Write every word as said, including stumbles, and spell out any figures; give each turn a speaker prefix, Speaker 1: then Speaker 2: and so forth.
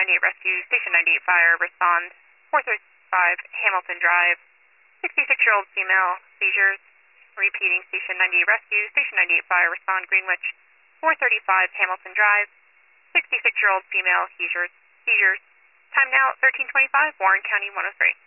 Speaker 1: ninety-eight Rescue, Station ninety-eight Fire, respond four thirty-five Hamilton Drive, sixty-six-year-old female, seizures. Repeating, Station ninety-eight Rescue, Station ninety-eight Fire, respond Greenwich, four thirty-five Hamilton Drive, sixty-six-year-old female, seizures. Seizures. Time now, thirteen twenty-five, Warren County one oh three.